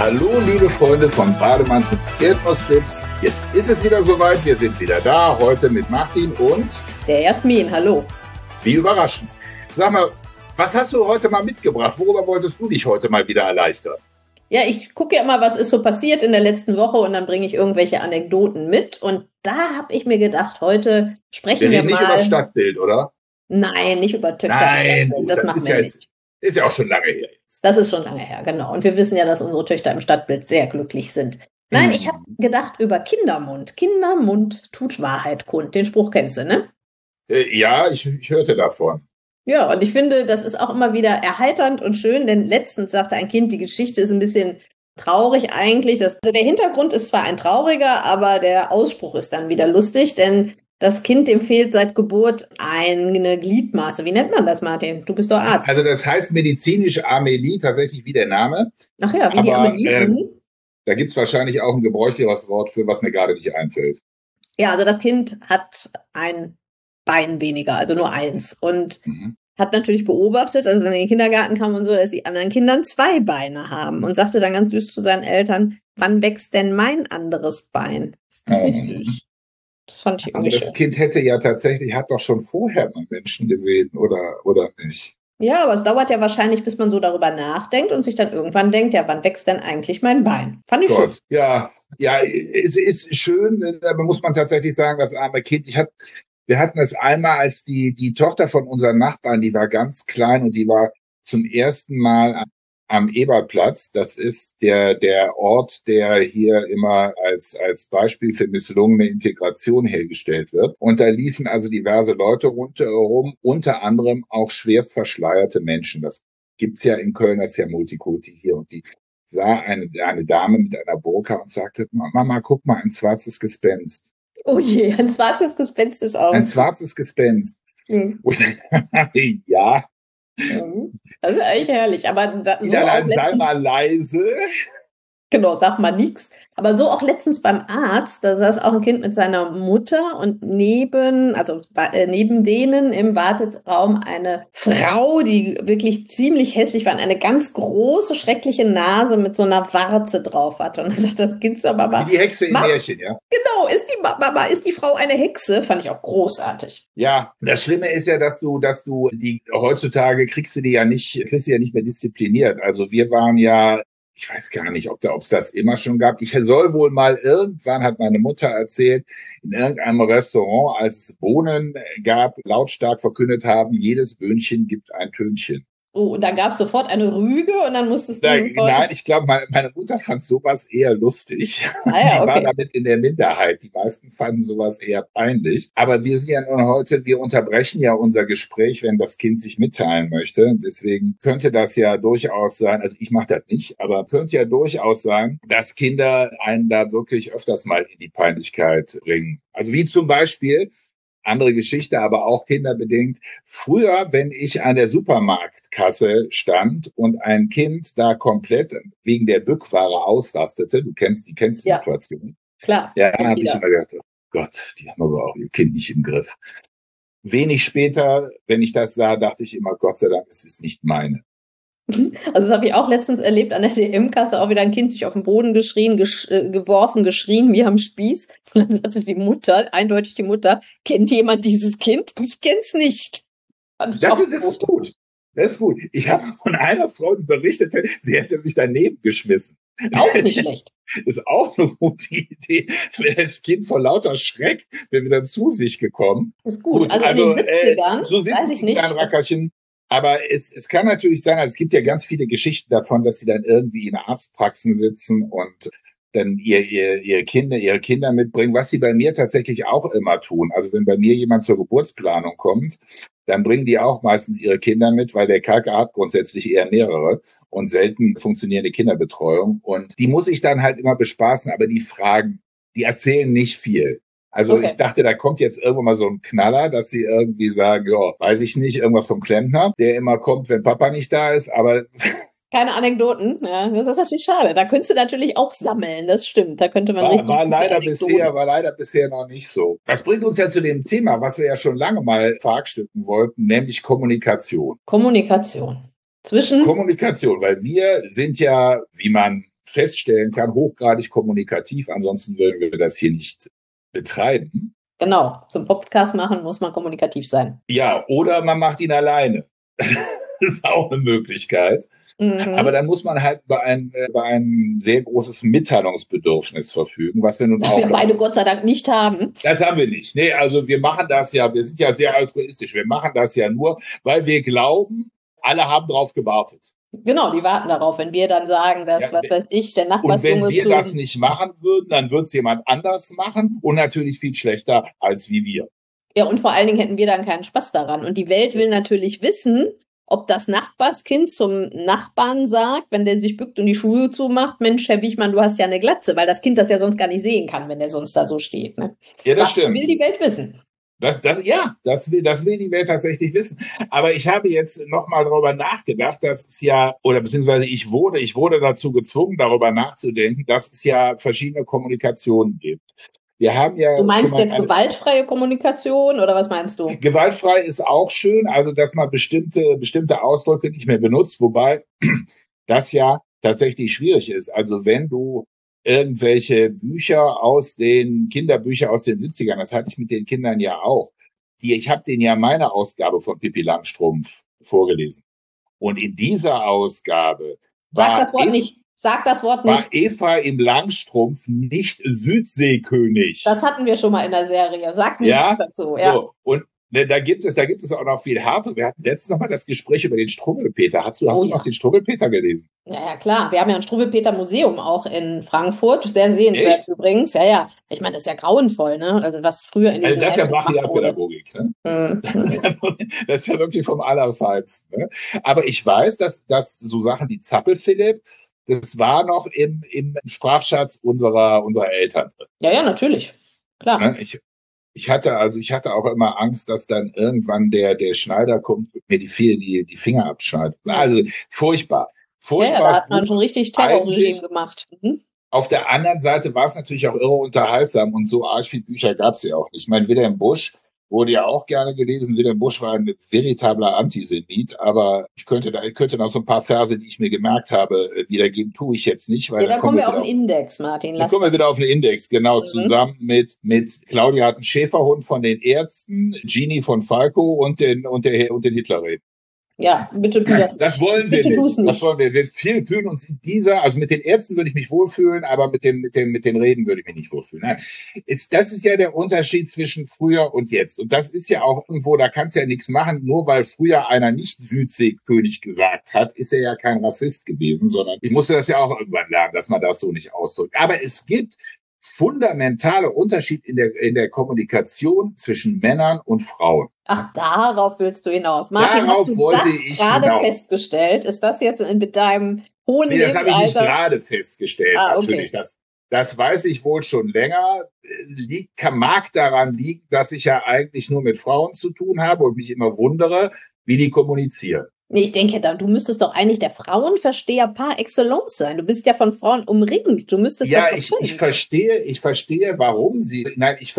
Hallo, liebe Freunde von Bademantel und Erdnussflips. Jetzt ist es wieder soweit. Wir sind wieder da. Heute mit Martin und der Jasmin. Hallo. Wie überraschend. Sag mal, was hast du heute mal mitgebracht? Worüber wolltest du dich heute mal wieder erleichtern? Ja, ich gucke ja immer, was ist so passiert in der letzten Woche und dann bringe ich irgendwelche Anekdoten mit. Und da habe ich mir gedacht, heute sprechen wir mal... Wir reden nicht über das Stadtbild, oder? Nein, nicht über Töchter. Nein, das machen wir nicht. Ist ja auch schon lange her jetzt. Das ist schon lange her, genau. Und wir wissen ja, dass unsere Töchter im Stadtbild sehr glücklich sind. Nein, ich habe gedacht über Kindermund. Kindermund tut Wahrheit kund. Den Spruch kennst du, ne? Ja, ich hörte davon. Ja, und ich finde, das ist auch immer wieder erheiternd und schön, denn letztens sagte ein Kind, die Geschichte ist ein bisschen traurig eigentlich. Also der Hintergrund ist zwar ein trauriger, aber der Ausspruch ist dann wieder lustig, denn das Kind, dem fehlt seit Geburt eine Gliedmaße. Wie nennt man das, Martin? Du bist doch Arzt. Also das heißt medizinisch Amelie, tatsächlich wie der Name. Ach ja, wie die Amelie. Da gibt es wahrscheinlich auch ein gebräuchlicheres Wort für, was mir gerade nicht einfällt. Ja, also das Kind hat ein Bein weniger, also nur eins. Und hat natürlich beobachtet, als er in den Kindergarten kam und so, dass die anderen Kinder 2 Beine haben. Und sagte dann ganz süß zu seinen Eltern, wann wächst denn mein anderes Bein? Ist das nicht süß? Das fand ich irgendwie schön. Das Kind hätte ja tatsächlich, hat doch schon vorher mal Menschen gesehen, oder nicht? Ja, aber es dauert ja wahrscheinlich, bis man so darüber nachdenkt und sich dann irgendwann denkt, ja, wann wächst denn eigentlich mein Bein? Fand ich schön. Ja, es ist schön, aber muss man tatsächlich sagen, das arme Kind, wir hatten es einmal, als die Tochter von unseren Nachbarn, die war ganz klein und die war zum ersten Mal am Ebertplatz. Das ist der Ort, der hier immer als Beispiel für misslungene Integration hergestellt wird. Und da liefen also diverse Leute rundherum, unter anderem auch schwerst verschleierte Menschen. Das gibt's ja in Köln, das ist ja Multikulti hier. Und die sah eine Dame mit einer Burka und sagte, Mama, guck mal, ein schwarzes Gespenst. Oh je, ein schwarzes Gespenst ist auch. Ein schwarzes Gespenst. Ja. Das ist eigentlich herrlich. Aber so sei mal leise. Genau, sag mal nix. Aber so auch letztens beim Arzt, da saß auch ein Kind mit seiner Mutter und neben denen im Warteraum eine Frau, die wirklich ziemlich hässlich war, eine ganz große, schreckliche Nase mit so einer Warze drauf hatte. Und dann sagt das Kind so, Mama. Wie die Hexe im Märchen, ja. Genau, ist die Frau eine Hexe? Fand ich auch großartig. Ja, das Schlimme ist ja, dass du die heutzutage kriegst du die ja nicht mehr diszipliniert. Also wir waren ja, ich weiß gar nicht, ob es das immer schon gab. Ich soll wohl mal irgendwann, hat meine Mutter erzählt, in irgendeinem Restaurant, als es Bohnen gab, lautstark verkündet haben, jedes Böhnchen gibt ein Tönchen. Oh, und da gab es sofort eine Rüge und dann musstest du... Nein, ich glaube, meine Mutter fand sowas eher lustig. Die war damit in der Minderheit. Die meisten fanden sowas eher peinlich. Aber wir sind ja nun heute, wir unterbrechen ja unser Gespräch, wenn das Kind sich mitteilen möchte. Deswegen könnte das ja durchaus sein, also ich mache das nicht, aber könnte ja durchaus sein, dass Kinder einen da wirklich öfters mal in die Peinlichkeit bringen. Also wie zum Beispiel... Andere Geschichte, aber auch kinderbedingt. Früher, wenn ich an der Supermarktkasse stand und ein Kind da komplett wegen der Bückware ausrastete, du kennst die Situation. Klar. Ja, dann habe ich immer gedacht, oh Gott, die haben aber auch ihr Kind nicht im Griff. Wenig später, wenn ich das sah, dachte ich immer, Gott sei Dank, es ist nicht meine. Also das habe ich auch letztens erlebt an der DM-Kasse, auch wieder ein Kind sich auf den Boden geschrien, geschrien wie am Spieß. Und dann sagte eindeutig die Mutter, kennt jemand dieses Kind? Ich kenn's nicht. Das ist gut. Das ist gut. Ich habe von einer Frau berichtet, sie hätte sich daneben geschmissen. Auch nicht schlecht. Ist auch eine gute Idee. Das Kind vor lauter Schreck wäre wieder zu sich gekommen. Ist gut. Also in den 70ern, so weiß ich nicht. Ein Rackerchen. Aber es kann natürlich sein, also es gibt ja ganz viele Geschichten davon, dass sie dann irgendwie in Arztpraxen sitzen und dann ihre Kinder mitbringen, was sie bei mir tatsächlich auch immer tun. Also wenn bei mir jemand zur Geburtsplanung kommt, dann bringen die auch meistens ihre Kinder mit, weil der KK hat grundsätzlich eher mehrere und selten funktionierende Kinderbetreuung. Und die muss ich dann halt immer bespaßen, aber die erzählen nicht viel. Also Ich dachte, da kommt jetzt irgendwann mal so ein Knaller, dass sie irgendwie sagen, ja, weiß ich nicht, irgendwas vom Klempner, der immer kommt, wenn Papa nicht da ist, aber... Keine Anekdoten, ja, das ist natürlich schade. Da könntest du natürlich auch sammeln, das stimmt. Da könnte man war leider bisher noch nicht so. Das bringt uns ja zu dem Thema, was wir ja schon lange mal verhackstücken wollten, nämlich Kommunikation. Kommunikation, weil wir sind ja, wie man feststellen kann, hochgradig kommunikativ. Ansonsten würden wir das hier nicht betreiben. Genau, zum Podcast machen muss man kommunikativ sein. Ja, oder man macht ihn alleine. Das ist auch eine Möglichkeit. Aber dann muss man halt über ein sehr großes Mitteilungsbedürfnis verfügen, was wir nun auch... Das wir beide Gott sei Dank nicht haben. Das haben wir nicht. Nee, also wir machen das ja, wir sind ja sehr altruistisch. Wir machen das ja nur, weil wir glauben, alle haben drauf gewartet. Genau, die warten darauf, wenn wir dann sagen, dass, ja, was weiß ich, der Nachbarsjunge... Und wenn wir das nicht machen würden, dann wird es jemand anders machen und natürlich viel schlechter als wie wir. Ja, und vor allen Dingen hätten wir dann keinen Spaß daran. Und die Welt will natürlich wissen, ob das Nachbarskind zum Nachbarn sagt, wenn der sich bückt und die Schuhe zumacht, Mensch, Herr Wichmann, du hast ja eine Glatze, weil das Kind das ja sonst gar nicht sehen kann, wenn der sonst da so steht. Ne? Ja, das stimmt. Das will die Welt wissen. Das will die Welt tatsächlich wissen. Aber ich habe jetzt nochmal darüber nachgedacht, dass es ja, oder beziehungsweise ich wurde dazu gezwungen, darüber nachzudenken, dass es ja verschiedene Kommunikationen gibt. Wir haben ja. Du meinst jetzt gewaltfreie Kommunikation oder was meinst du? Gewaltfrei ist auch schön, also dass man bestimmte Ausdrücke nicht mehr benutzt, wobei das ja tatsächlich schwierig ist. Also wenn du irgendwelche Kinderbücher aus den 70ern, das hatte ich mit den Kindern ja auch, ich habe denen ja meine Ausgabe von Pippi Langstrumpf vorgelesen. Und in dieser Ausgabe Sag das Wort nicht. War Eva im Langstrumpf nicht Südseekönig? Das hatten wir schon mal in der Serie. Sag nichts dazu. Ja. So. Und da gibt es auch noch viel härter. Wir hatten letztens noch mal das Gespräch über den Struwwelpeter. Hast du noch den Struwwelpeter gelesen? Ja, klar. Wir haben ja ein Struwwelpeter-Museum auch in Frankfurt. Sehr sehenswert. Echt? Übrigens. Ja. Ich meine, das ist ja grauenvoll, ne? Also was früher in das ist ja Brachialpädagogik, ne? Das ist ja wirklich vom Allerfeinsten. Ne? Aber ich weiß, dass so Sachen wie Zappelphilipp, das war noch im Sprachschatz unserer Eltern. Ja, natürlich. Klar. Ne? Ich hatte auch immer Angst, dass dann irgendwann der Schneider kommt und mir die Finger abschneidet. Also furchtbar. Ja, da hat man schon richtig Terrorregime gemacht. Auf der anderen Seite war es natürlich auch irre unterhaltsam und so arg viele Bücher gab es ja auch nicht. Ich meine, Wilhelm Busch wurde ja auch gerne gelesen. Wilhelm Busch war ein veritabler Antisemit, aber ich könnte noch so ein paar Verse, die ich mir gemerkt habe, wiedergeben, tue ich jetzt nicht. Weil dann kommen wir auf den Index, Martin. Dann kommen wir wieder auf den Index, genau, zusammen mit Claudia hat einen Schäferhund von den Ärzten, Genie von Falco und den Hitlerreden. Ja, bitte tu das. Das wollen wir nicht. Das wollen wir. Wir fühlen uns in also mit den Ärzten würde ich mich wohlfühlen, aber mit den Reden würde ich mich nicht wohlfühlen. Nein. Das ist ja der Unterschied zwischen früher und jetzt. Und das ist ja auch irgendwo, da kannst du ja nichts machen, nur weil früher einer nicht Südseekönig gesagt hat, ist er ja kein Rassist gewesen, sondern ich musste das ja auch irgendwann lernen, dass man das so nicht ausdrückt. Aber es gibt fundamentale Unterschied in der Kommunikation zwischen Männern und Frauen. Ach, darauf willst du hinaus. Martin, darauf hast du wollte das gerade festgestellt? Ist das jetzt mit deinem hohen Nee, das habe ich nicht gerade festgestellt. Natürlich. Okay. Das weiß ich wohl schon länger. Mag daran liegen, dass ich ja eigentlich nur mit Frauen zu tun habe und mich immer wundere, wie die kommunizieren. Nee, ich denke, du müsstest doch eigentlich der Frauenversteher par excellence sein. Du bist ja von Frauen umringt. Du müsstest das doch können. Ich verstehe, warum ich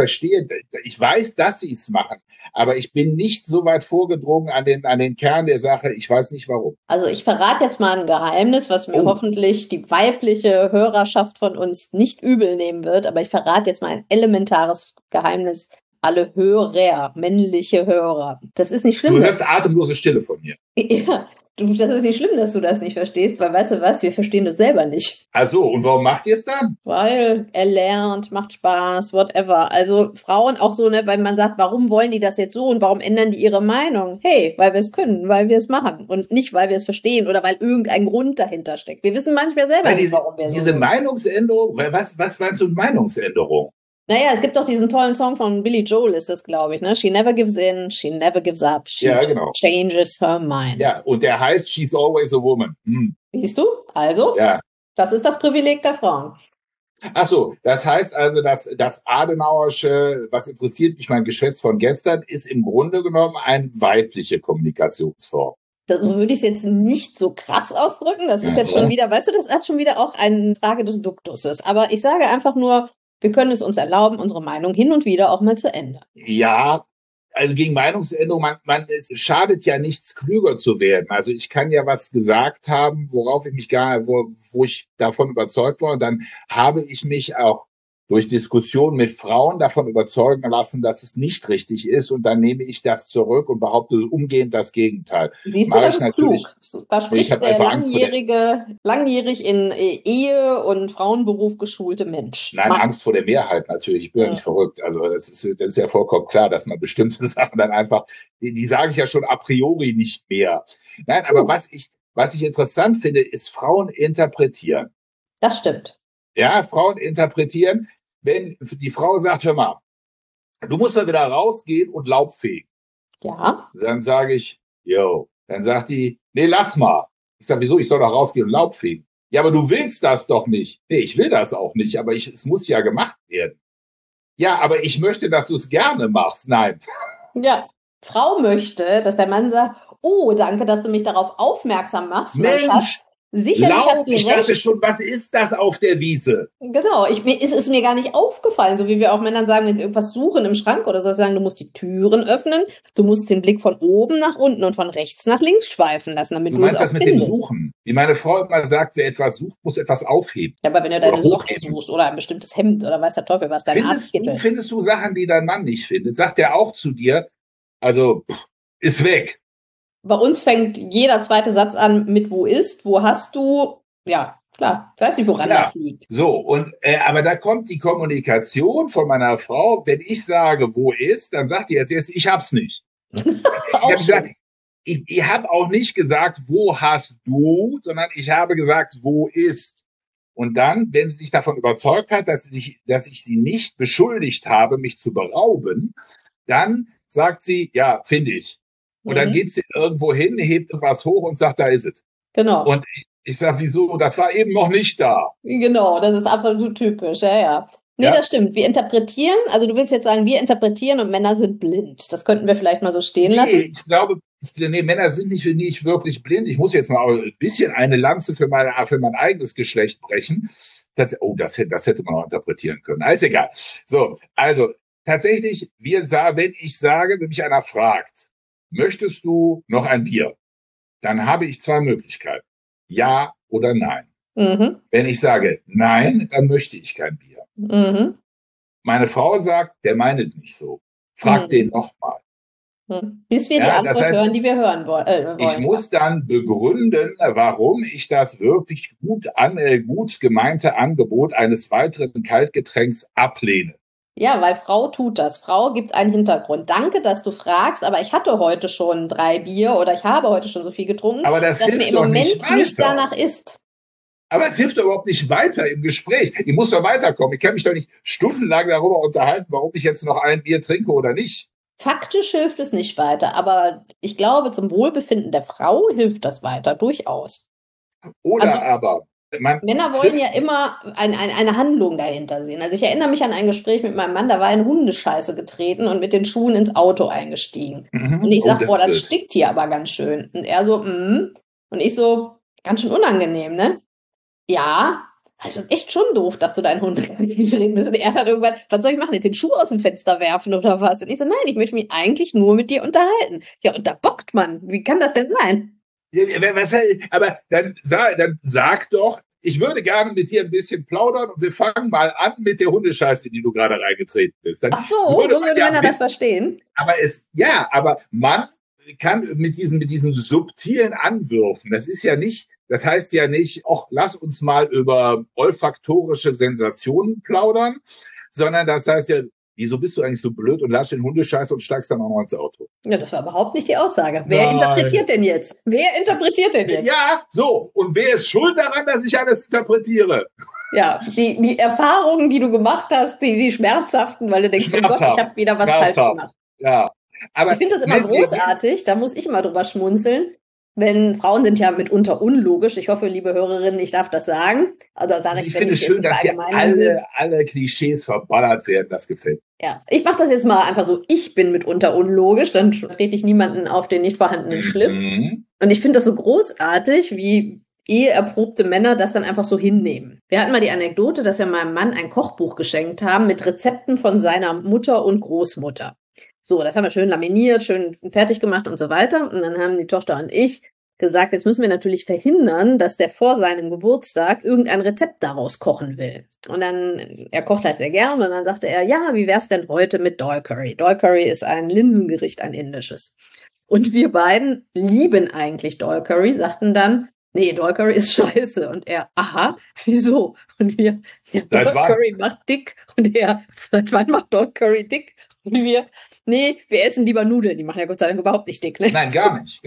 weiß, dass sie es machen, aber ich bin nicht so weit vorgedrungen an den Kern der Sache. Ich weiß nicht warum. Also ich verrate jetzt mal ein Geheimnis, was mir hoffentlich die weibliche Hörerschaft von uns nicht übel nehmen wird, aber ich verrate jetzt mal ein elementares Geheimnis. Alle Hörer, männliche Hörer. Das ist nicht schlimm. Du hörst atemlose Stille von mir. Ja, das ist nicht schlimm, dass du das nicht verstehst, weil weißt du was, wir verstehen das selber nicht. Ach so, und warum macht ihr es dann? Weil er lernt, macht Spaß, whatever. Also Frauen auch so, ne, weil man sagt, warum wollen die das jetzt so und warum ändern die ihre Meinung? Hey, weil wir es können, weil wir es machen und nicht, weil wir es verstehen oder weil irgendein Grund dahinter steckt. Wir wissen manchmal selber nicht, warum wir es so Diese Meinungsänderung, was meinst du mit Meinungsänderung? Naja, es gibt doch diesen tollen Song von Billy Joel, ist das, glaube ich, ne? She never gives in, she never gives up, she changes her mind. Ja, und der heißt She's always a woman. Siehst du? Also, ja. Das ist das Privileg der Frauen. Ach so, das heißt also, dass das Adenauersche, was interessiert mich, mein Geschwätz von gestern, ist im Grunde genommen eine weibliche Kommunikationsform. So würde ich es jetzt nicht so krass ausdrücken. Das ist jetzt schon wieder, weißt du, das hat schon wieder auch eine Frage des Duktuses. Aber ich sage einfach nur, wir können es uns erlauben, unsere Meinung hin und wieder auch mal zu ändern. Ja, also gegen Meinungsänderung, es schadet ja nichts, klüger zu werden. Also ich kann ja was gesagt haben, worauf ich mich wo ich davon überzeugt war. Und dann habe ich mich auch durch Diskussionen mit Frauen davon überzeugen lassen, dass es nicht richtig ist. Und dann nehme ich das zurück und behaupte umgehend das Gegenteil. Siehst du, das ist klug. Da spricht der langjährig in Ehe und Frauenberuf geschulte Mensch. Nein, Angst vor der Mehrheit natürlich. Ich bin ja nicht verrückt. Also das ist ja vollkommen klar, dass man bestimmte Sachen dann einfach, die sage ich ja schon a priori nicht mehr. Nein, aber was ich interessant finde, ist Frauen interpretieren. Das stimmt. Ja, Frauen interpretieren. Wenn die Frau sagt, hör mal, du musst da wieder rausgehen und Laub fegen. Ja. Dann sage ich, Dann sagt die, nee, lass mal. Ich sage, wieso? Ich soll doch rausgehen und Laub fegen. Ja, aber du willst das doch nicht. Nee, ich will das auch nicht, aber es muss ja gemacht werden. Ja, aber ich möchte, dass du es gerne machst. Nein. Ja, Frau möchte, dass der Mann sagt, oh, danke, dass du mich darauf aufmerksam machst, Mensch, mein Schatz. Sicherlich Laub, hast du ich recht. dachte schon, was ist das auf der Wiese? Genau, es ist mir gar nicht aufgefallen, so wie wir auch Männern sagen, wenn sie irgendwas suchen im Schrank oder so, sagen, du musst die Türen öffnen, du musst den Blick von oben nach unten und von rechts nach links schweifen lassen, damit du es auch findest. Du meinst das mit dem Suchen? Wie meine Frau immer sagt, wer etwas sucht, muss etwas aufheben. Ja, aber wenn du deine Socken suchst oder ein bestimmtes Hemd oder weiß der Teufel was, dein Arztkittel. Findest du Sachen, die dein Mann nicht findet? Sagt er auch zu dir, also ist weg. Bei uns fängt jeder zweite Satz an mit wo ist, wo hast du. Ja, klar. Ich weiß nicht, woran das liegt. So, und aber da kommt die Kommunikation von meiner Frau. Wenn ich sage, wo ist, dann sagt die jetzt erst, ich hab's nicht. Ich habe auch nicht gesagt, wo hast du, sondern ich habe gesagt, wo ist. Und dann, wenn sie sich davon überzeugt hat, dass ich sie nicht beschuldigt habe, mich zu berauben, dann sagt sie, ja, finde ich. Und dann geht sie irgendwo hin, hebt was hoch und sagt, da ist es. Genau. Und ich sag, wieso? Das war eben noch nicht da. Genau, das ist absolut typisch, ja. Nee, ja. Das stimmt. Wir interpretieren, also du willst jetzt sagen, wir interpretieren und Männer sind blind. Das könnten wir vielleicht mal so stehen lassen. Nee, ich glaube, Männer sind nicht wirklich blind. Ich muss jetzt mal ein bisschen eine Lanze für mein eigenes Geschlecht brechen. Das hätte man auch interpretieren können. Alles egal. So, also tatsächlich, wenn mich einer fragt, möchtest du noch ein Bier? Dann habe ich zwei Möglichkeiten. Ja oder nein. Mhm. Wenn ich sage nein, dann möchte ich kein Bier. Mhm. Meine Frau sagt, der meint es nicht so. Frag den nochmal. Bis wir die Antwort hören, die wir hören wollen. Ich muss dann begründen, warum ich das wirklich gut gemeinte Angebot eines weiteren Kaltgetränks ablehne. Ja, weil Frau tut das. Frau gibt einen Hintergrund. Danke, dass du fragst, aber ich hatte heute schon 3 Bier oder ich habe heute schon so viel getrunken, aber dass mir im Moment nicht danach ist. Aber es hilft doch überhaupt nicht weiter im Gespräch. Ich muss doch weiterkommen. Ich kann mich doch nicht stundenlang darüber unterhalten, warum ich jetzt noch ein Bier trinke oder nicht. Faktisch hilft es nicht weiter, aber ich glaube, zum Wohlbefinden der Frau hilft das weiter, durchaus. Oder Männer wollen ja immer eine Handlung dahinter sehen. Also ich erinnere mich an ein Gespräch mit meinem Mann, da war in Hundescheiße getreten und mit den Schuhen ins Auto eingestiegen. Mhm. Und ich sag, das stinkt hier aber ganz schön. Und er so, Und ich so, ganz schön unangenehm, ne? Ja, also echt schon doof, dass du deinen Hund nicht reden müssen. Und er hat irgendwann, was soll ich machen, jetzt den Schuh aus dem Fenster werfen oder was? Und ich so, nein, ich möchte mich eigentlich nur mit dir unterhalten. Ja, und da bockt man. Wie kann das denn sein? Aber dann sag doch, ich würde gerne mit dir ein bisschen plaudern und wir fangen mal an mit der Hundescheiße, in die du gerade reingetreten bist. Dann ach so, so würde Männer das verstehen. Aber man kann mit diesen subtilen Anwürfen, das heißt ja nicht, lass uns mal über olfaktorische Sensationen plaudern, sondern das heißt ja, wieso bist du eigentlich so blöd und lasst den Hundescheiß und steigst dann auch noch ins Auto? Ja, das war überhaupt nicht die Aussage. Wer interpretiert denn jetzt? Ja, so. Und wer ist schuld daran, dass ich alles interpretiere? Ja, die Erfahrungen, die du gemacht hast, die schmerzhaften, weil du denkst, oh Gott, ich habe wieder was falsch gemacht. Ja. Aber ich finde das immer großartig, da muss ich immer drüber schmunzeln. Wenn Frauen sind ja mitunter unlogisch. Ich hoffe, liebe Hörerinnen, ich darf das sagen. Also sage ich finde es schön, dass hier alle Klischees verballert werden. Das gefällt mir. Ja, ich mache das jetzt mal einfach so. Ich bin mitunter unlogisch, dann trete ich niemanden auf den nicht vorhandenen Schlips. Und ich finde das so großartig, wie eheerprobte Männer das dann einfach so hinnehmen. Wir hatten mal die Anekdote, dass wir meinem Mann ein Kochbuch geschenkt haben mit Rezepten von seiner Mutter und Großmutter. So, das haben wir schön laminiert, schön fertig gemacht und so weiter. Und dann haben die Tochter und ich gesagt, jetzt müssen wir natürlich verhindern, dass der vor seinem Geburtstag irgendein Rezept daraus kochen will. Und dann, er kocht halt sehr gern, und dann sagte er, ja, wie wär's denn heute mit Dal Curry? Dal Curry ist ein Linsengericht, ein indisches. Und wir beiden lieben eigentlich Dal Curry, sagten dann, nee, Dal Curry ist scheiße. Und er, aha, wieso? Und wir, ja, Dal Curry macht dick. Und er, seit wann macht Dal Curry dick? Und wir, nee, wir essen lieber Nudeln. Die machen ja Gott sei Dank überhaupt nicht dick, ne? Nein, gar nicht.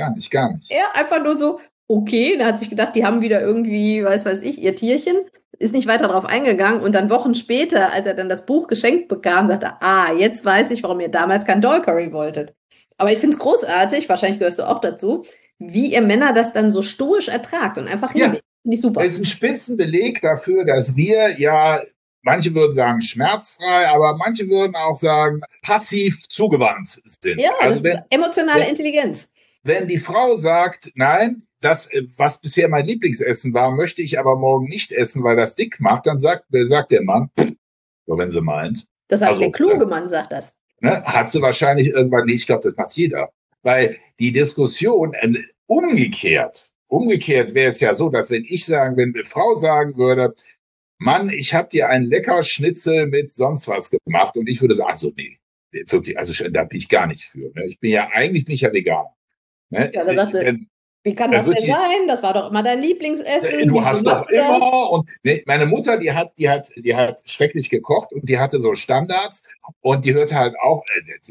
Er einfach nur so, okay, da hat sich gedacht, die haben wieder irgendwie, weiß ich, ihr Tierchen, ist nicht weiter drauf eingegangen, und dann Wochen später, als er dann das Buch geschenkt bekam, sagte er, jetzt weiß ich, warum ihr damals kein Dal Curry wolltet. Aber ich finde es großartig, wahrscheinlich gehörst du auch dazu, wie ihr Männer das dann so stoisch ertragt und einfach hinlegt. Finde ich super. Das ist ein Spitzenbeleg dafür, dass wir ja, manche würden sagen schmerzfrei, aber manche würden auch sagen passiv zugewandt sind. Ja, also das ist emotionale Intelligenz. Wenn die Frau sagt, nein, das, was bisher mein Lieblingsessen war, möchte ich aber morgen nicht essen, weil das dick macht, dann sagt der Mann, so wenn sie meint. Das sagt der kluge Mann, sagt das. Ne, hat sie wahrscheinlich irgendwann nicht. Ich glaube, das macht jeder. Weil die Diskussion umgekehrt wäre es ja so, dass wenn eine Frau sagen würde, Mann, ich habe dir einen lecker Schnitzel mit sonst was gemacht, und ich würde sagen, also nee, wirklich, also da bin ich gar nicht für. Ne? Ich bin ja Veganer. Ne? Ja, da sagte, wie kann das denn sein? Das war doch immer dein Lieblingsessen. Du hast doch immer. Und ne, meine Mutter, die hat schrecklich gekocht, und die hatte so Standards, und die hörte halt auch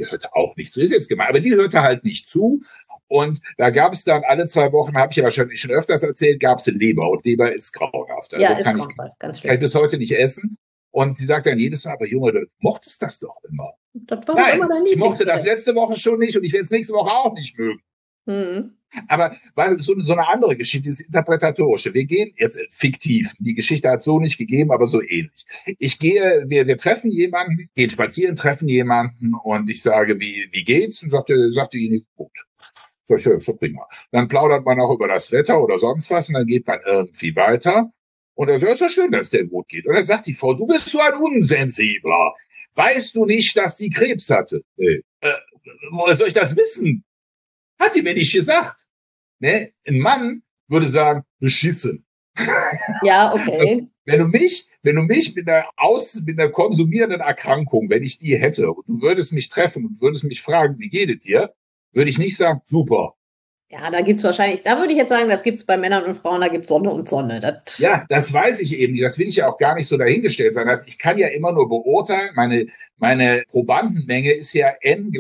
nicht zu, ist jetzt gemein, aber die hörte halt nicht zu. Und da gab es dann alle 2 Wochen, habe ich ja wahrscheinlich schon öfters erzählt, gab es Leber. Und Leber ist grauenhaft. Also ja, ist grauenhaft, ganz schön. Kann ich bis heute nicht essen. Und sie sagt dann jedes Mal, aber Junge, du mochtest das doch immer. Das war doch immer dein Lieblings. Ich mochte das letzte Woche schon nicht, und ich werde es nächste Woche auch nicht mögen. Mhm. Aber so eine andere Geschichte, dieses Interpretatorische. Wir gehen jetzt fiktiv. Die Geschichte hat so nicht gegeben, aber so ähnlich. Wir treffen jemanden, gehen spazieren, treffen jemanden, und ich sage, wie geht's? Und sagte die, gut. So prima. Dann plaudert man auch über das Wetter oder sonst was, und dann geht man irgendwie weiter. Und er sagt, ist ja schön, dass der gut geht. Und dann sagt die Frau, du bist so ein Unsensibler. Weißt du nicht, dass die Krebs hatte? Woher soll ich das wissen? Hat die mir nicht gesagt. Ne? Ein Mann würde sagen, beschissen. Ja, okay. Wenn du mich mit einer konsumierenden Erkrankung, wenn ich die hätte, und du würdest mich treffen und würdest mich fragen, wie geht es dir, würde ich nicht sagen, super. Ja, da gibt's wahrscheinlich, da würde ich jetzt sagen, das gibt's bei Männern und Frauen, da gibt's Sonne und Sonne. Ja, das weiß ich eben nicht. Das will ich ja auch gar nicht so dahingestellt sein. Also ich kann ja immer nur beurteilen, meine Probandenmenge ist ja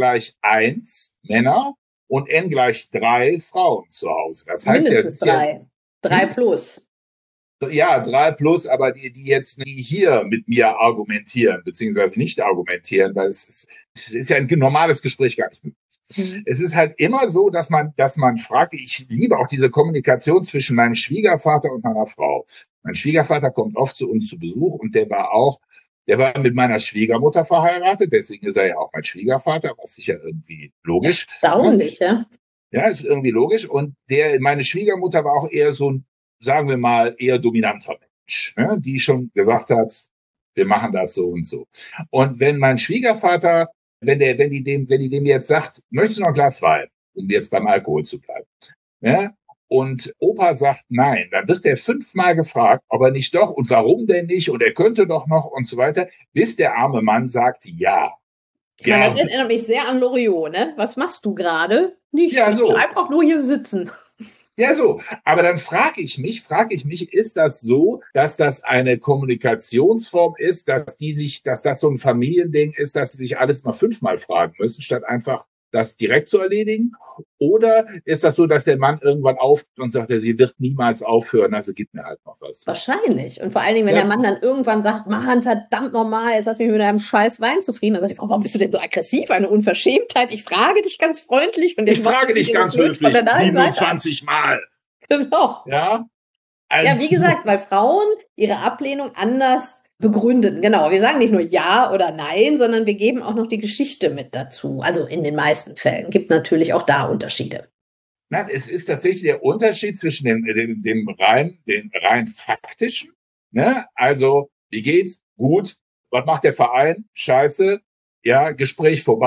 n=1 Männer und n=3 Frauen zu Hause. Das heißt mindestens ja, 3 plus. Ja, 3 plus, aber die hier mit mir argumentieren, beziehungsweise nicht argumentieren, weil es ist ja ein normales Gespräch gar nicht möglich. Es ist halt immer so, dass man fragt, ich liebe auch diese Kommunikation zwischen meinem Schwiegervater und meiner Frau. Mein Schwiegervater kommt oft zu uns zu Besuch, und der war mit meiner Schwiegermutter verheiratet, deswegen ist er ja auch mein Schwiegervater, was sicher irgendwie logisch. Erstaunlich, ja. Ja, ist irgendwie logisch. Und meine Schwiegermutter war auch eher so ein, sagen wir mal, eher dominanter Mensch, ne? Die schon gesagt hat, wir machen das so und so. Und wenn mein Schwiegervater, wenn die dem jetzt sagt, möchtest du noch ein Glas Wein, um jetzt beim Alkohol zu bleiben, ja? Und Opa sagt nein, dann wird er 5-mal gefragt, ob er nicht doch, und warum denn nicht, und er könnte doch noch und so weiter, bis der arme Mann sagt ja. Ja, das erinnert mich sehr an Loriot, ne? Was machst du gerade? Nicht, ja, so. Ich will einfach nur hier sitzen. Ja, so. Aber dann frage ich mich, ist das so, dass das eine Kommunikationsform ist, dass das so ein Familiending ist, dass sie sich alles mal 5-mal fragen müssen, statt einfach das direkt zu erledigen? Oder ist das so, dass der Mann irgendwann aufhört und sagt, sie wird niemals aufhören, also gib mir halt noch was? Wahrscheinlich. Und vor allen Dingen, wenn der Mann dann irgendwann sagt, Mann, verdammt nochmal, jetzt lass mich mit einem scheiß Wein zufrieden, dann sagt die Frau, warum bist du denn so aggressiv? Eine Unverschämtheit. Ich frage dich ganz freundlich. Und ich frage dich ganz höflich, 27 Mal. Genau. Ja? Ja, wie gesagt, weil Frauen ihre Ablehnung anders begründen. Genau, wir sagen nicht nur ja oder nein, sondern wir geben auch noch die Geschichte mit dazu. Also in den meisten Fällen. Gibt natürlich auch da Unterschiede. Nein, es ist tatsächlich der Unterschied zwischen dem rein faktischen, ne? Also, wie geht's? Gut. Was macht der Verein? Scheiße. Ja, Gespräch vorbei.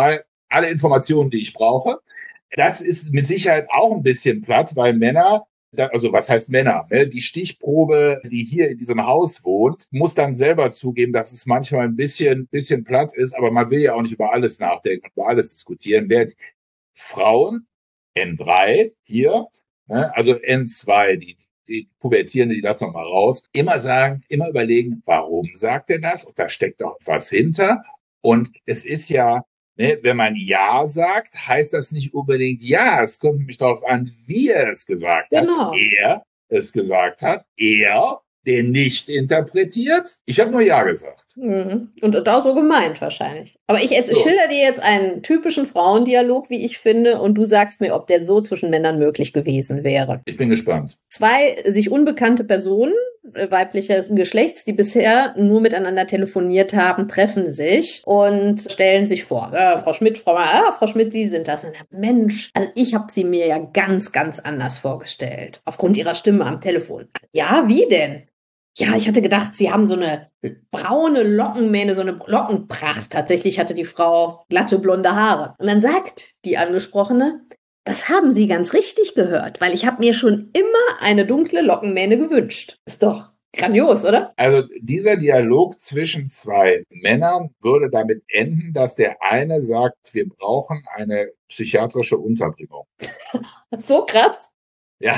alle Informationen, die ich brauche. Das ist mit Sicherheit auch ein bisschen platt, weil Männer, also was heißt Männer? Die Stichprobe, die hier in diesem Haus wohnt, muss dann selber zugeben, dass es manchmal ein bisschen platt ist, aber man will ja auch nicht über alles nachdenken, über alles diskutieren. Während Frauen, N3 hier, also N2, die Pubertierende, die lassen wir mal raus, immer sagen, immer überlegen, warum sagt er das? Und da steckt doch was hinter. Und es ist ja, wenn man Ja sagt, heißt das nicht unbedingt Ja. Es kommt nämlich darauf an, wie er es gesagt hat. Er es gesagt hat. Er, der nicht interpretiert. Ich habe nur Ja gesagt. Und auch so gemeint wahrscheinlich. Aber ich schilder dir jetzt einen typischen Frauendialog, wie ich finde, und du sagst mir, ob der so zwischen Männern möglich gewesen wäre. Ich bin gespannt. 2 sich unbekannte Personen weibliches Geschlechts, die bisher nur miteinander telefoniert haben, treffen sich und stellen sich vor. Frau Schmidt, Frau Schmidt, Sie sind das. Mensch, also ich habe sie mir ja ganz, ganz anders vorgestellt. Aufgrund ihrer Stimme am Telefon. Ja, wie denn? Ja, ich hatte gedacht, Sie haben so eine braune Lockenmähne, so eine Lockenpracht. Tatsächlich hatte die Frau glatte blonde Haare. Und dann sagt die Angesprochene, das haben Sie ganz richtig gehört, weil ich habe mir schon immer eine dunkle Lockenmähne gewünscht. Ist doch grandios, oder? Also dieser Dialog zwischen 2 Männern würde damit enden, dass der eine sagt, wir brauchen eine psychiatrische Unterbringung. So krass? Ja.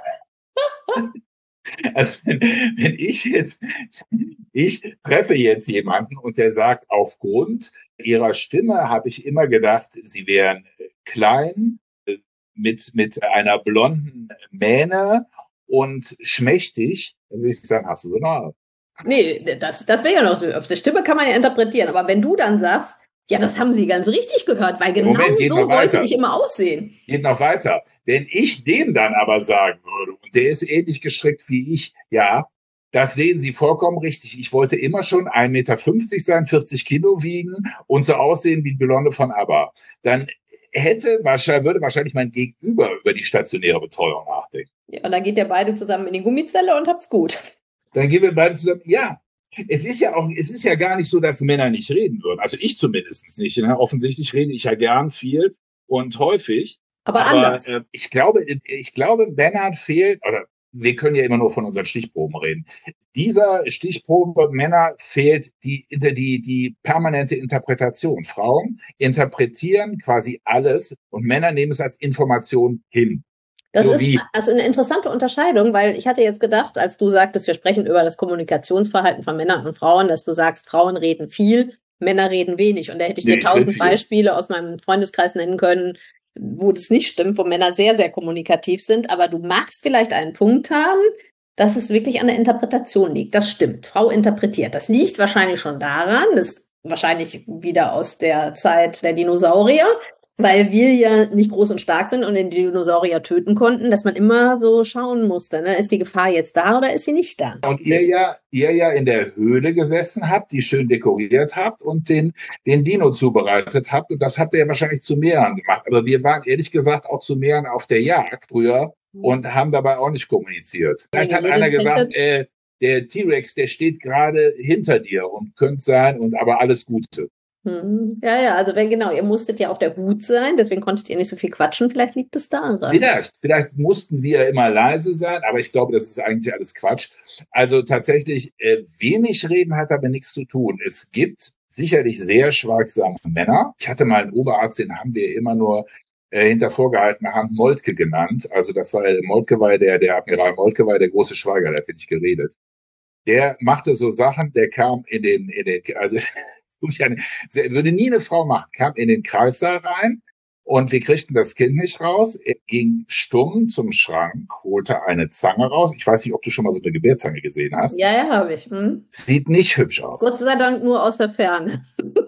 Also wenn ich treffe jetzt jemanden und der sagt, aufgrund ihrer Stimme habe ich immer gedacht, sie wären klein, mit einer blonden Mähne und schmächtig, dann würde ich sagen, hast du so eine Haare. Nee, das wäre ja noch so. Auf der Stimme kann man ja interpretieren. Aber wenn du dann sagst, ja, das haben Sie ganz richtig gehört, weil genau so wollte ich immer aussehen. Geht noch weiter. Wenn ich dem dann aber sagen würde, und der ist ähnlich gestrickt wie ich, ja, das sehen Sie vollkommen richtig. Ich wollte immer schon 1,50 Meter sein, 40 Kilo wiegen und so aussehen wie die Blonde von ABBA. Dann würde wahrscheinlich mein Gegenüber über die stationäre Betreuung nachdenken. Ja, und dann geht ihr beide zusammen in die Gummizelle und habt's gut. Dann gehen wir beide zusammen, ja. Es ist ja gar nicht so, dass Männer nicht reden würden. Also ich zumindest nicht. Ne? Offensichtlich rede ich ja gern viel und häufig. Aber anders. Ich glaube, Männern fehlt, oder wir können ja immer nur von unseren Stichproben reden. Dieser Stichprobe Männer fehlt die permanente Interpretation. Frauen interpretieren quasi alles und Männer nehmen es als Information hin. Das ist also eine interessante Unterscheidung, weil ich hatte jetzt gedacht, als du sagtest, wir sprechen über das Kommunikationsverhalten von Männern und Frauen, dass du sagst, Frauen reden viel, Männer reden wenig. Und da hätte ich dir 1000 Beispiele aus meinem Freundeskreis nennen können, wo das nicht stimmt, wo Männer sehr, sehr kommunikativ sind. Aber du magst vielleicht einen Punkt haben, dass es wirklich an der Interpretation liegt. Das stimmt. Frau interpretiert. Das liegt wahrscheinlich schon daran, das ist wahrscheinlich wieder aus der Zeit der Dinosaurier, weil wir ja nicht groß und stark sind und den Dinosaurier töten konnten, dass man immer so schauen musste, ne? Ist die Gefahr jetzt da oder ist sie nicht da? Und ihr ja in der Höhle gesessen habt, die schön dekoriert habt und den Dino zubereitet habt. Und das habt ihr ja wahrscheinlich zu mehreren gemacht. Aber wir waren ehrlich gesagt auch zu mehreren auf der Jagd früher und haben dabei auch nicht kommuniziert. Vielleicht hat einer gesagt, der T-Rex, der steht gerade hinter dir und könnte sein und aber alles Gute. Ja, also genau, ihr musstet ja auf der Hut sein, deswegen konntet ihr nicht so viel quatschen, vielleicht liegt es daran. Vielleicht mussten wir immer leise sein, aber ich glaube, das ist eigentlich alles Quatsch. Also tatsächlich, wenig reden hat aber nichts zu tun. Es gibt sicherlich sehr schweigsame Männer. Ich hatte mal einen Oberarzt, den haben wir immer nur hinter vorgehaltener Hand Moltke genannt. Also das war Moltke, war der Admiral Moltke war der große Schweiger, der hat nicht geredet. Der machte so Sachen, der kam in den also würde nie eine Frau machen, kam in den Kreissaal rein und wir kriegten das Kind nicht raus. Er ging stumm zum Schrank, holte eine Zange raus. Ich weiß nicht, ob du schon mal so eine Gebärzange gesehen hast. Ja, habe ich. Sieht nicht hübsch aus. Gott sei Dank nur aus der Ferne.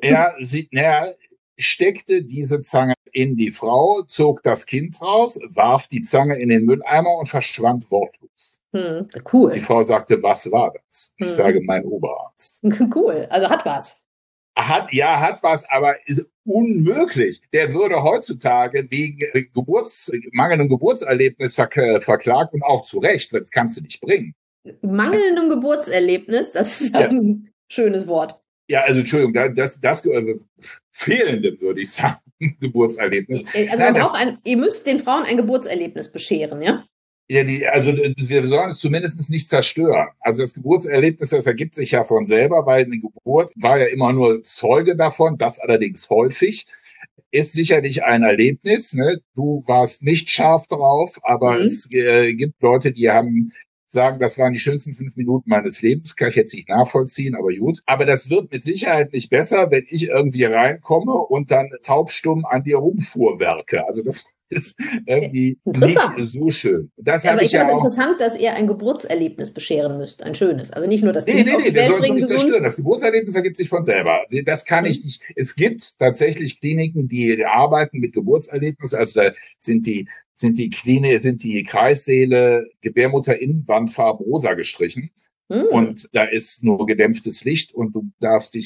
Steckte diese Zange in die Frau, zog das Kind raus, warf die Zange in den Mülleimer und verschwand wortlos. Cool. Die Frau sagte, was war das? Ich sage, mein Oberarzt. Cool, also hat was. Hat was, aber ist unmöglich. Der würde heutzutage wegen mangelndem Geburtserlebnis verklagt und auch zu Recht, weil das kannst du nicht bringen. Mangelndem Geburtserlebnis, das ist ein schönes Wort. Ja, also Entschuldigung, das fehlendem würde ich sagen. Geburtserlebnis. Also ihr müsst den Frauen ein Geburtserlebnis bescheren, ja? Ja, wir sollen es zumindest nicht zerstören. Also das Geburtserlebnis, das ergibt sich ja von selber, weil eine Geburt war ja immer nur Zeuge davon, das allerdings häufig. Ist sicherlich ein Erlebnis, ne? Du warst nicht scharf drauf, aber es gibt Leute, die sagen, das waren die schönsten 5 Minuten meines Lebens, kann ich jetzt nicht nachvollziehen, aber gut. Aber das wird mit Sicherheit nicht besser, wenn ich irgendwie reinkomme und dann taubstumm an dir rumfuhrwerke. Also das ist irgendwie nicht so schön. Das aber ich finde es interessant, dass ihr ein Geburtserlebnis bescheren müsst, ein schönes. Also nicht nur das Kind auf die wir Welt sollen es bringen nicht zerstören. Das Geburtserlebnis ergibt sich von selber. Das kann ich nicht. Es gibt tatsächlich Kliniken, die arbeiten mit Geburtserlebnis. Also da sind die Kreissäle Gebärmutterinnenwandfarbe rosa gestrichen. Und da ist nur gedämpftes Licht und du darfst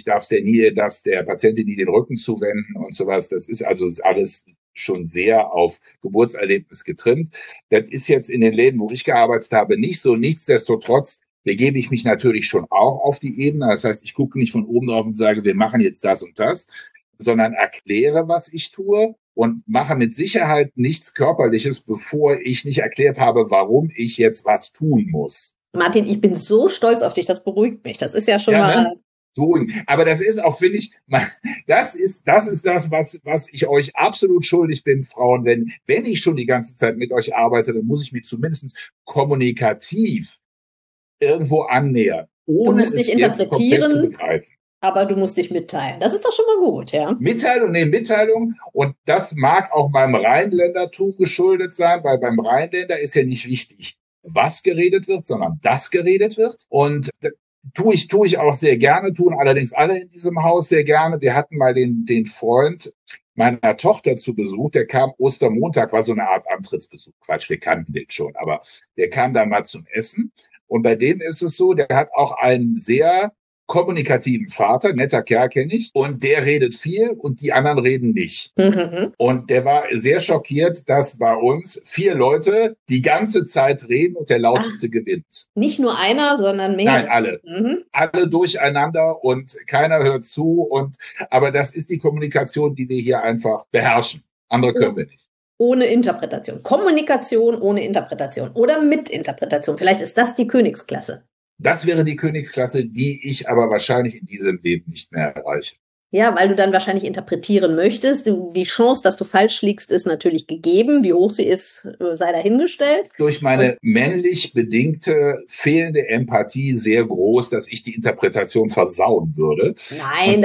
der Patientin nie den Rücken zuwenden und sowas. Das ist also alles schon sehr auf Geburtserlebnis getrimmt. Das ist jetzt in den Läden, wo ich gearbeitet habe, nicht so. Nichtsdestotrotz begebe ich mich natürlich schon auch auf die Ebene. Das heißt, ich gucke nicht von oben drauf und sage, wir machen jetzt das und das, sondern erkläre, was ich tue und mache mit Sicherheit nichts Körperliches, bevor ich nicht erklärt habe, warum ich jetzt was tun muss. Martin, ich bin so stolz auf dich, das beruhigt mich. Das ist ja schon mal... Ne? Aber das ist auch, finde ich, das ist das, was ich euch absolut schuldig bin, Frauen. Wenn ich schon die ganze Zeit mit euch arbeite, dann muss ich mich zumindest kommunikativ irgendwo annähern, ohne es jetzt komplett zu begreifen. Aber du musst dich mitteilen. Das ist doch schon mal gut, ja? Mitteilung. Und das mag auch beim Rheinländertum geschuldet sein, weil beim Rheinländer ist ja nicht wichtig, was geredet wird, sondern dass geredet wird. Und tue ich auch sehr gerne, tun allerdings alle in diesem Haus sehr gerne. Wir hatten mal den Freund meiner Tochter zu Besuch, der kam Ostermontag, war so eine Art Antrittsbesuch. Quatsch, wir kannten den schon, aber der kam dann mal zum Essen. Und bei dem ist es so, der hat auch einen sehr kommunikativen Vater, netter Kerl kenne ich, und der redet viel und die anderen reden nicht. Und der war sehr schockiert, dass bei uns 4 Leute die ganze Zeit reden und der lauteste gewinnt. Nicht nur einer, sondern mehr. Nein, alle. Alle durcheinander und keiner hört zu. Aber das ist die Kommunikation, die wir hier einfach beherrschen. Andere können wir nicht. Ohne Interpretation. Kommunikation ohne Interpretation oder mit Interpretation. Vielleicht ist das die Königsklasse. Das wäre die Königsklasse, die ich aber wahrscheinlich in diesem Leben nicht mehr erreiche. Ja, weil du dann wahrscheinlich interpretieren möchtest. Die Chance, dass du falsch liegst, ist natürlich gegeben. Wie hoch sie ist, sei dahingestellt. Durch meine männlich bedingte fehlende Empathie sehr groß, dass ich die Interpretation versauen würde. Nein,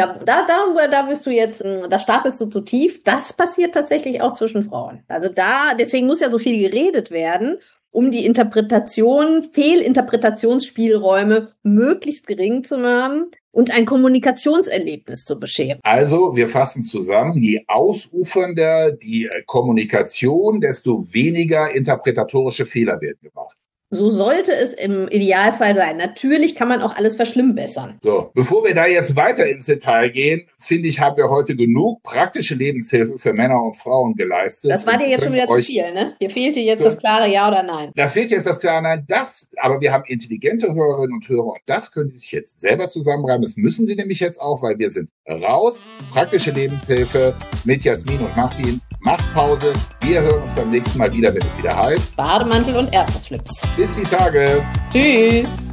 da bist du jetzt, da stapelst du zu tief. Das passiert tatsächlich auch zwischen Frauen. Also deswegen muss ja so viel geredet werden, um die Fehlinterpretationsspielräume möglichst gering zu machen und ein Kommunikationserlebnis zu bescheren. Also, wir fassen zusammen, je ausufernder die Kommunikation, desto weniger interpretatorische Fehler werden gemacht. So sollte es im Idealfall sein. Natürlich kann man auch alles verschlimmbessern. So, bevor wir da jetzt weiter ins Detail gehen, finde ich, haben wir heute genug praktische Lebenshilfe für Männer und Frauen geleistet. Das war dir jetzt schon wieder zu viel, ne? Dir fehlte jetzt das klare Ja oder Nein. Da fehlt jetzt das klare Nein. Aber wir haben intelligente Hörerinnen und Hörer und das können Sie sich jetzt selber zusammenreimen. Das müssen Sie nämlich jetzt auch, weil wir sind raus. Praktische Lebenshilfe mit Jasmin und Martin. Macht Pause. Wir hören uns beim nächsten Mal wieder, wenn es wieder heißt Bademantel und Erdnussflips. Bis die Tage. Tschüss.